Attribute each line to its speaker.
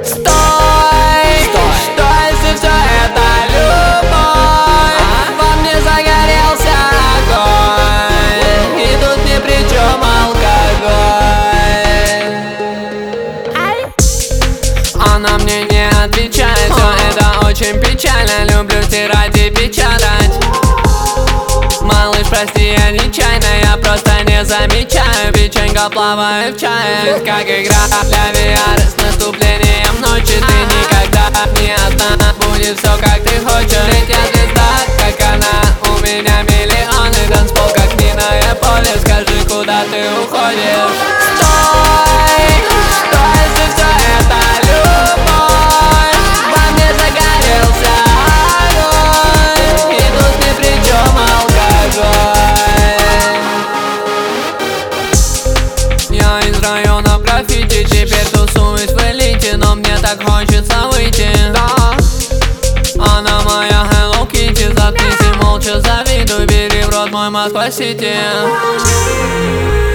Speaker 1: Стой, что если все это любовь? Во мне загорелся огонь, и тут ни при чем алкоголь. Она мне не отвечает, все это очень печально. Люблю стирать и печатать. Малыш, прости, я нечаянно, я просто не замечаю. Печенька плавает в чае, как игра для VR. С наступлением ночи ты никогда не одна. Будет все как ты хочешь. Третья звезда, как она, у меня миллионы. Танцпол, как минное поле. Скажи, куда ты уходишь? Стой, что если все это любовь? Во мне загорелся огонь, и тут ни при чем алкоголь. Я из района граффити, теперь тусуюсь в элите, но мне так хочется выйти. Да, она моя Hello Kitty, заткнись и молча завидуй. Бери в рот мой Москва-Сити.